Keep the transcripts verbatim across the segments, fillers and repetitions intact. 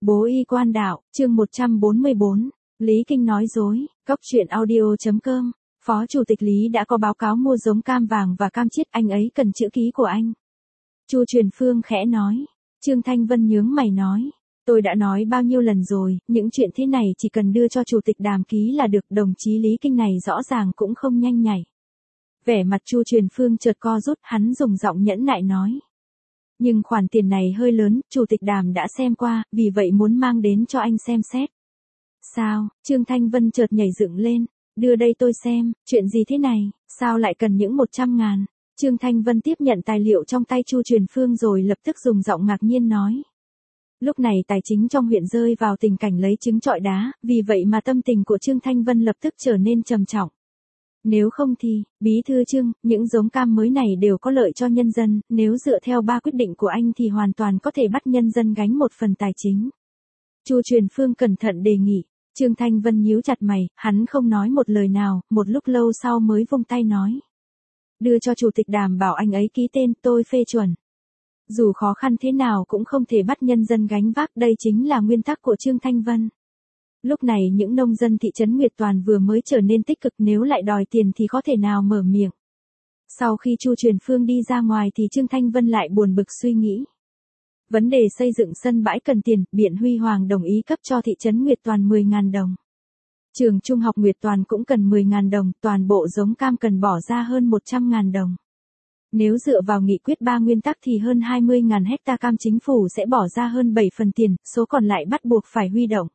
Bố y quan đạo, chương một trăm bốn mươi bốn, Lý Kinh nói dối, Cóc truyện audio.com, Phó Chủ tịch Lý đã có báo cáo mua giống cam vàng và cam chiết, anh ấy cần chữ ký của anh. Chu Truyền Phương khẽ nói. Trương Thanh Vân nhướng mày nói. Tôi đã nói bao nhiêu lần rồi, những chuyện thế này chỉ cần đưa cho Chủ tịch Đàm ký là được, đồng chí Lý Kinh này rõ ràng cũng không nhanh nhảy. Vẻ mặt Chu Truyền Phương chợt co rút, hắn dùng giọng nhẫn nại nói. Nhưng khoản tiền này hơi lớn, Chủ tịch Đàm đã xem qua, vì vậy muốn mang đến cho anh xem xét. Sao? Trương Thanh Vân chợt nhảy dựng lên. Đưa đây tôi xem, chuyện gì thế này, sao lại cần những một trăm ngàn? Trương Thanh Vân tiếp nhận tài liệu trong tay Chu Truyền Phương rồi lập tức dùng giọng ngạc nhiên nói. Lúc này tài chính trong huyện rơi vào tình cảnh lấy trứng trọi đá, vì vậy mà tâm tình của Trương Thanh Vân lập tức trở nên trầm trọng. Nếu không thì, bí thư Trương, những giống cam mới này đều có lợi cho nhân dân, nếu dựa theo ba quyết định của anh thì hoàn toàn có thể bắt nhân dân gánh một phần tài chính. Chu Truyền Phương cẩn thận đề nghị. Trương Thanh Vân nhíu chặt mày, hắn không nói một lời nào, một lúc lâu sau mới vung tay nói. Đưa cho Chủ tịch Đàm bảo anh ấy ký tên, tôi phê chuẩn. Dù khó khăn thế nào cũng không thể bắt nhân dân gánh vác, đây chính là nguyên tắc của Trương Thanh Vân. Lúc này những nông dân thị trấn Nguyệt Toàn vừa mới trở nên tích cực, nếu lại đòi tiền thì có thể nào mở miệng. Sau khi Chu Truyền Phương đi ra ngoài thì Trương Thanh Vân lại buồn bực suy nghĩ. Vấn đề xây dựng sân bãi cần tiền, Biện Huy Hoàng đồng ý cấp cho thị trấn Nguyệt Toàn mười nghìn đồng. Trường Trung học Nguyệt Toàn cũng cần mười nghìn đồng, toàn bộ giống cam cần bỏ ra hơn một trăm nghìn đồng. Nếu dựa vào nghị quyết ba nguyên tắc thì hơn hai mươi nghìn hecta cam chính phủ sẽ bỏ ra hơn bảy phần tiền, số còn lại bắt buộc phải huy động.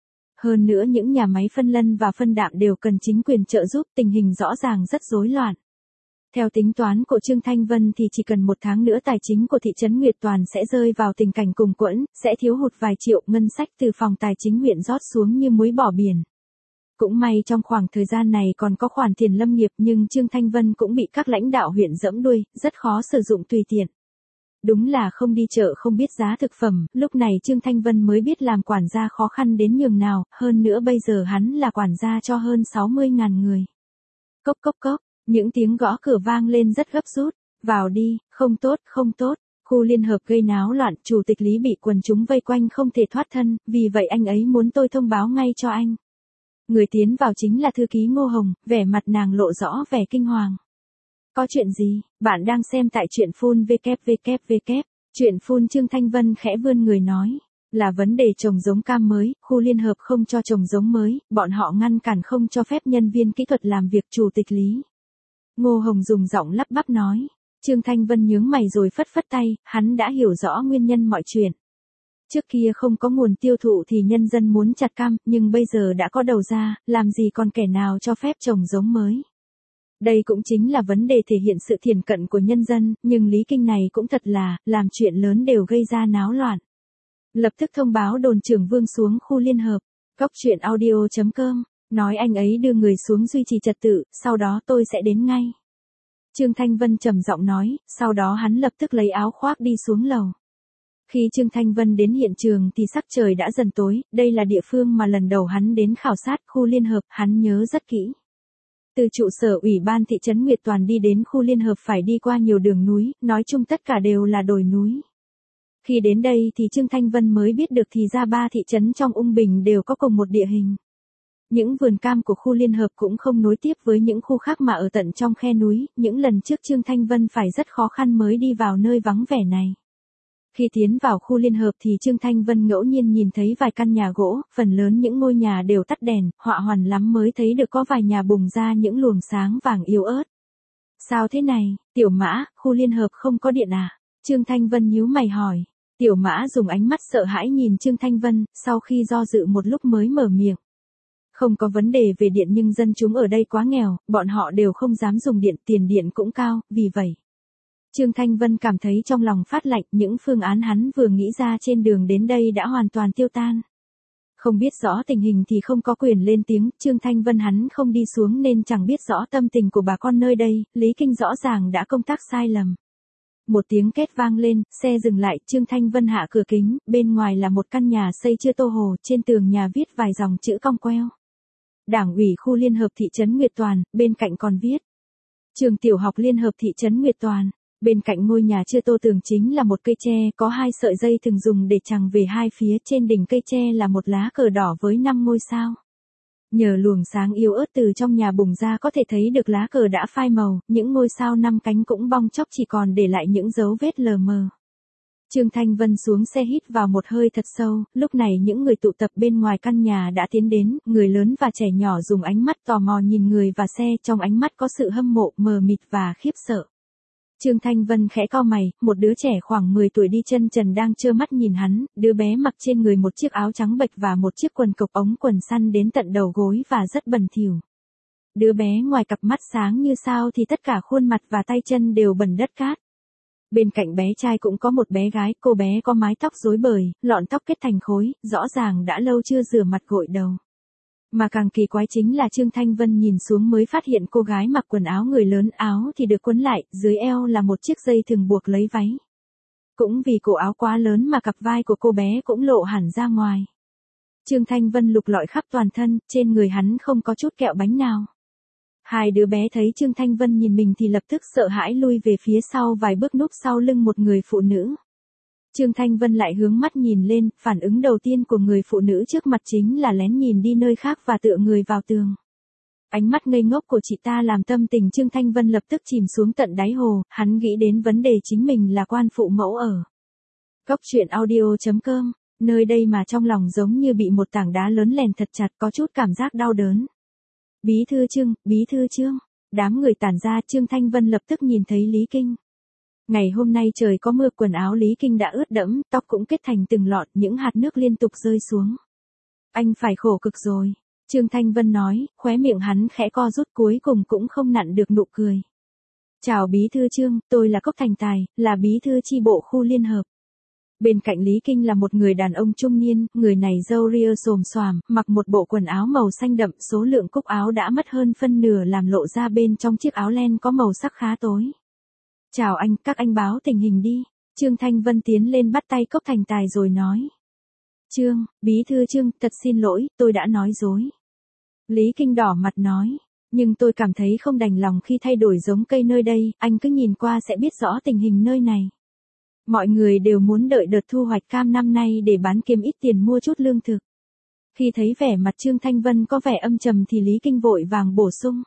Hơn nữa những nhà máy phân lân và phân đạm đều cần chính quyền trợ giúp, tình hình rõ ràng rất rối loạn. Theo tính toán của Trương Thanh Vân thì chỉ cần một tháng nữa tài chính của thị trấn Nguyệt Toàn sẽ rơi vào tình cảnh cùng quẫn, sẽ thiếu hụt vài triệu, ngân sách từ phòng tài chính huyện rót xuống như muối bỏ biển. Cũng may trong khoảng thời gian này còn có khoản tiền lâm nghiệp, nhưng Trương Thanh Vân cũng bị các lãnh đạo huyện giẫm đuôi, rất khó sử dụng tùy tiện. Đúng là không đi chợ không biết giá thực phẩm, lúc này Trương Thanh Vân mới biết làm quản gia khó khăn đến nhường nào, hơn nữa bây giờ hắn là quản gia cho hơn sáu mươi nghìn người. Cốc cốc cốc. Những tiếng gõ cửa vang lên rất gấp rút. Vào đi, không tốt, không tốt. Khu liên hợp gây náo loạn, Chủ tịch Lý bị quần chúng vây quanh không thể thoát thân, vì vậy anh ấy muốn tôi thông báo ngay cho anh. Người tiến vào chính là thư ký Ngô Hồng, vẻ mặt nàng lộ rõ vẻ kinh hoàng. Có chuyện gì? Bạn đang xem tại truyện phun www. Truyện phun Trương Thanh Vân khẽ vươn người nói. Là vấn đề trồng giống cam mới, khu liên hợp không cho trồng giống mới, bọn họ ngăn cản không cho phép nhân viên kỹ thuật làm việc Chủ tịch Lý. Ngô Hồng dùng giọng lắp bắp nói. Trương Thanh Vân nhướng mày rồi phất phất tay, hắn đã hiểu rõ nguyên nhân mọi chuyện. Trước kia không có nguồn tiêu thụ thì nhân dân muốn chặt cam, nhưng bây giờ đã có đầu ra, làm gì còn kẻ nào cho phép trồng giống mới. Đây cũng chính là vấn đề thể hiện sự thiển cận của nhân dân, nhưng Lý Kinh này cũng thật là, làm chuyện lớn đều gây ra náo loạn. Lập tức thông báo đồn trưởng Vương xuống khu liên hợp, Cóc truyện audio.com. Nói anh ấy đưa người xuống duy trì trật tự, sau đó tôi sẽ đến ngay. Trương Thanh Vân trầm giọng nói, sau đó hắn lập tức lấy áo khoác đi xuống lầu. Khi Trương Thanh Vân đến hiện trường thì sắc trời đã dần tối, đây là địa phương mà lần đầu hắn đến khảo sát khu liên hợp, hắn nhớ rất kỹ. Từ trụ sở ủy ban thị trấn Nguyệt Toàn đi đến khu liên hợp phải đi qua nhiều đường núi, nói chung tất cả đều là đồi núi. Khi đến đây thì Trương Thanh Vân mới biết được thì ra ba thị trấn trong Ung Bình đều có cùng một địa hình. Những vườn cam của khu liên hợp cũng không nối tiếp với những khu khác mà ở tận trong khe núi, những lần trước Trương Thanh Vân phải rất khó khăn mới đi vào nơi vắng vẻ này. Khi tiến vào khu liên hợp thì Trương Thanh Vân ngẫu nhiên nhìn thấy vài căn nhà gỗ, phần lớn những ngôi nhà đều tắt đèn, họa hoàn lắm mới thấy được có vài nhà bùng ra những luồng sáng vàng yếu ớt. Sao thế này, Tiểu Mã, khu liên hợp không có điện à? Trương Thanh Vân nhíu mày hỏi. Tiểu Mã dùng ánh mắt sợ hãi nhìn Trương Thanh Vân, sau khi do dự một lúc mới mở miệng. Không có vấn đề về điện nhưng dân chúng ở đây quá nghèo, bọn họ đều không dám dùng điện, tiền điện cũng cao, vì vậy. Trương Thanh Vân cảm thấy trong lòng phát lạnh, những phương án hắn vừa nghĩ ra trên đường đến đây đã hoàn toàn tiêu tan. Không biết rõ tình hình thì không có quyền lên tiếng, Trương Thanh Vân hắn không đi xuống nên chẳng biết rõ tâm tình của bà con nơi đây, Lý Kinh rõ ràng đã công tác sai lầm. Một tiếng két vang lên, xe dừng lại, Trương Thanh Vân hạ cửa kính, bên ngoài là một căn nhà xây chưa tô hồ, trên tường nhà viết vài dòng chữ cong queo. Đảng ủy khu liên hợp thị trấn Nguyệt Toàn, bên cạnh còn viết. Trường tiểu học liên hợp thị trấn Nguyệt Toàn. Bên cạnh ngôi nhà chưa tô tường chính là một cây tre, có hai sợi dây thường dùng để chằng về hai phía, trên đỉnh cây tre là một lá cờ đỏ với năm ngôi sao. Nhờ luồng sáng yếu ớt từ trong nhà bùng ra có thể thấy được lá cờ đã phai màu, những ngôi sao năm cánh cũng bong chóc chỉ còn để lại những dấu vết lờ mờ. Trương Thanh Vân xuống xe hít vào một hơi thật sâu, lúc này những người tụ tập bên ngoài căn nhà đã tiến đến, người lớn và trẻ nhỏ dùng ánh mắt tò mò nhìn người và xe, trong ánh mắt có sự hâm mộ, mờ mịt và khiếp sợ. Trương Thanh Vân khẽ cau mày, một đứa trẻ khoảng mười tuổi đi chân trần đang trơ mắt nhìn hắn, đứa bé mặc trên người một chiếc áo trắng bệch và một chiếc quần cộc ống quần săn đến tận đầu gối và rất bẩn thỉu. Đứa bé ngoài cặp mắt sáng như sao thì tất cả khuôn mặt và tay chân đều bẩn đất cát. Bên cạnh bé trai cũng có một bé gái, cô bé có mái tóc rối bời, lọn tóc kết thành khối, rõ ràng đã lâu chưa rửa mặt gội đầu. Mà càng kỳ quái chính là Trương Thanh Vân nhìn xuống mới phát hiện cô gái mặc quần áo người lớn, áo thì được quấn lại, dưới eo là một chiếc dây thừng buộc lấy váy. Cũng vì cổ áo quá lớn mà cặp vai của cô bé cũng lộ hẳn ra ngoài. Trương Thanh Vân lục lọi khắp toàn thân, trên người hắn không có chút kẹo bánh nào. Hai đứa bé thấy Trương Thanh Vân nhìn mình thì lập tức sợ hãi lui về phía sau vài bước núp sau lưng một người phụ nữ. Trương Thanh Vân lại hướng mắt nhìn lên, phản ứng đầu tiên của người phụ nữ trước mặt chính là lén nhìn đi nơi khác và tựa người vào tường. Ánh mắt ngây ngốc của chị ta làm tâm tình Trương Thanh Vân lập tức chìm xuống tận đáy hồ, hắn nghĩ đến vấn đề chính mình là quan phụ mẫu ở. Cốc truyện audio chấm com, nơi đây mà trong lòng giống như bị một tảng đá lớn lèn thật chặt, có chút cảm giác đau đớn. Bí thư Trương, bí thư Trương, đám người tản ra, Trương Thanh Vân lập tức nhìn thấy Lý Kinh. Ngày hôm nay trời có mưa, quần áo Lý Kinh đã ướt đẫm, tóc cũng kết thành từng lọt, những hạt nước liên tục rơi xuống. Anh phải khổ cực rồi, Trương Thanh Vân nói, khóe miệng hắn khẽ co rút, cuối cùng cũng không nặn được nụ cười. Chào bí thư Trương, tôi là Cốc Thành Tài, là bí thư chi bộ khu liên hợp. Bên cạnh Lý Kinh là một người đàn ông trung niên, người này râu ria xồm xoàm, mặc một bộ quần áo màu xanh đậm, số lượng cúc áo đã mất hơn phân nửa làm lộ ra bên trong chiếc áo len có màu sắc khá tối. Chào anh, các anh báo tình hình đi. Trương Thanh Vân tiến lên bắt tay Cốc Thành Tài rồi nói. Trương, bí thư Trương, thật xin lỗi, tôi đã nói dối. Lý Kinh đỏ mặt nói, nhưng tôi cảm thấy không đành lòng khi thay đổi giống cây nơi đây, anh cứ nhìn qua sẽ biết rõ tình hình nơi này. Mọi người đều muốn đợi đợt thu hoạch cam năm nay để bán kiếm ít tiền mua chút lương thực. Khi thấy vẻ mặt Trương Thanh Vân có vẻ âm trầm thì Lý Kinh vội vàng bổ sung.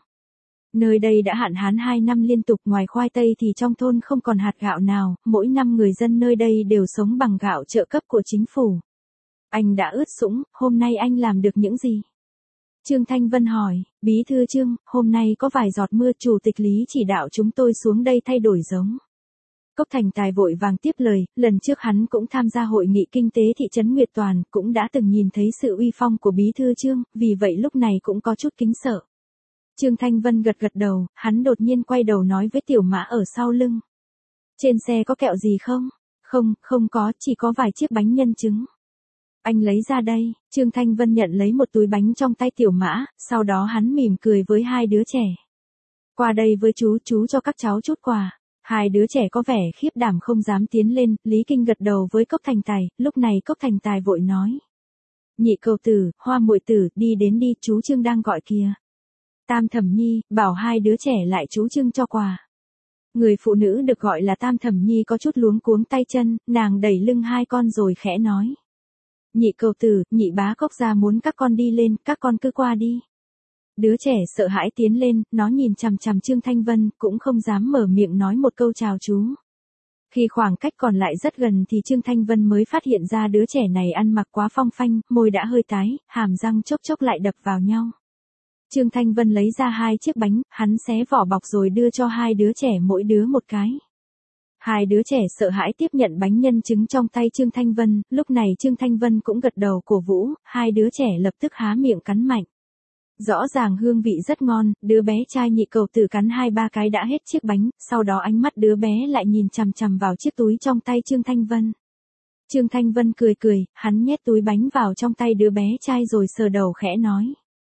Nơi đây đã hạn hán hai năm liên tục, ngoài khoai tây thì trong thôn không còn hạt gạo nào, mỗi năm người dân nơi đây đều sống bằng gạo trợ cấp của chính phủ. Anh đã ướt sũng, hôm nay anh làm được những gì? Trương Thanh Vân hỏi, bí thư Trương, hôm nay có vài giọt mưa, chủ tịch Lý chỉ đạo chúng tôi xuống đây thay đổi giống. Cốc Thành Tài vội vàng tiếp lời, lần trước hắn cũng tham gia hội nghị kinh tế thị trấn Nguyệt Toàn, cũng đã từng nhìn thấy sự uy phong của bí thư Trương, vì vậy lúc này cũng có chút kính sợ. Trương Thanh Vân gật gật đầu, hắn đột nhiên quay đầu nói với Tiểu Mã ở sau lưng. Trên xe có kẹo gì không? Không, không có, chỉ có vài chiếc bánh nhân trứng. Anh lấy ra đây, Trương Thanh Vân nhận lấy một túi bánh trong tay Tiểu Mã, sau đó hắn mỉm cười với hai đứa trẻ. Qua đây với chú, chú cho các cháu chút quà. Hai đứa trẻ có vẻ khiếp đảm không dám tiến lên, Lý Kinh gật đầu với Cốc Thành Tài, lúc này Cốc Thành Tài vội nói. Nhị cầu tử, Hoa muội tử, đi đến đi, chú Trương đang gọi kìa. Tam Thẩm Nhi, bảo hai đứa trẻ lại chú Trương cho quà. Người phụ nữ được gọi là Tam Thẩm Nhi có chút luống cuống tay chân, nàng đẩy lưng hai con rồi khẽ nói. Nhị cầu tử, nhị bá Cốc gia muốn các con đi lên, các con cứ qua đi. Đứa trẻ sợ hãi tiến lên, nó nhìn chằm chằm Trương Thanh Vân, cũng không dám mở miệng nói một câu chào chú. Khi khoảng cách còn lại rất gần thì Trương Thanh Vân mới phát hiện ra đứa trẻ này ăn mặc quá phong phanh, môi đã hơi tái, hàm răng chốc chốc lại đập vào nhau. Trương Thanh Vân lấy ra hai chiếc bánh, hắn xé vỏ bọc rồi đưa cho hai đứa trẻ mỗi đứa một cái. Hai đứa trẻ sợ hãi tiếp nhận bánh nhân trứng trong tay Trương Thanh Vân, lúc này Trương Thanh Vân cũng gật đầu cổ vũ, hai đứa trẻ lập tức há miệng cắn mạnh. Rõ ràng hương vị rất ngon, đứa bé trai nhị cầu tử cắn hai ba cái đã hết chiếc bánh, sau đó ánh mắt đứa bé lại nhìn chằm chằm vào chiếc túi trong tay Trương Thanh Vân. Trương Thanh Vân cười cười, hắn nhét túi bánh vào trong tay đứa bé trai rồi sờ đầu khẽ nói.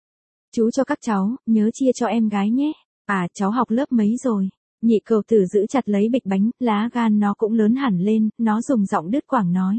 Chú cho các cháu, nhớ chia cho em gái nhé. À, cháu học lớp mấy rồi? Nhị cầu tử giữ chặt lấy bịch bánh, lá gan nó cũng lớn hẳn lên, nó dùng giọng đứt quãng nói.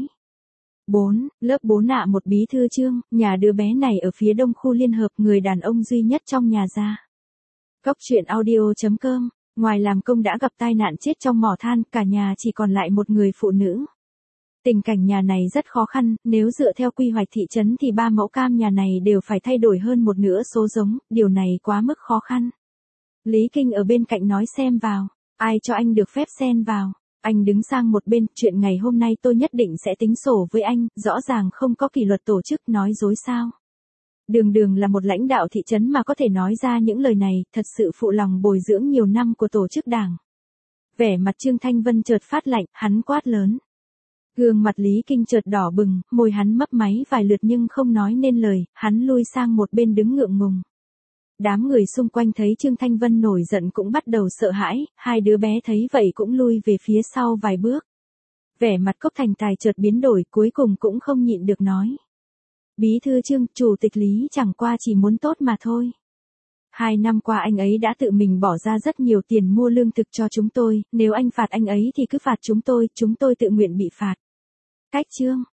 bốn, lớp bốn ạ. Một bí thư Trương, nhà đứa bé này ở phía đông khu liên hợp, người đàn ông duy nhất trong nhà ra. Cốc truyện audio chấm com Ngoài làm công đã gặp tai nạn chết trong mỏ than, cả nhà chỉ còn lại một người phụ nữ. Tình cảnh nhà này rất khó khăn, nếu dựa theo quy hoạch thị trấn thì ba mẫu cam nhà này đều phải thay đổi hơn một nửa số giống, điều này quá mức khó khăn. Lý Kinh ở bên cạnh nói xem vào, ai cho anh được phép xen vào. Anh đứng sang một bên, chuyện ngày hôm nay tôi nhất định sẽ tính sổ với anh, rõ ràng không có kỷ luật tổ chức, nói dối sao. Đường Đường là một lãnh đạo thị trấn mà có thể nói ra những lời này, thật sự phụ lòng bồi dưỡng nhiều năm của tổ chức đảng. Vẻ mặt Trương Thanh Vân chợt phát lạnh, hắn quát lớn. Gương mặt Lý Kinh chợt đỏ bừng, môi hắn mấp máy vài lượt nhưng không nói nên lời, hắn lui sang một bên đứng ngượng ngùng. Đám người xung quanh thấy Trương Thanh Vân nổi giận cũng bắt đầu sợ hãi, hai đứa bé thấy vậy cũng lui về phía sau vài bước. Vẻ mặt Cốc Thành Tài chợt biến đổi, cuối cùng cũng không nhịn được nói. Bí thư Trương, chủ tịch Lý chẳng qua chỉ muốn tốt mà thôi. Hai năm qua anh ấy đã tự mình bỏ ra rất nhiều tiền mua lương thực cho chúng tôi, nếu anh phạt anh ấy thì cứ phạt chúng tôi, chúng tôi tự nguyện bị phạt. Cách Trương,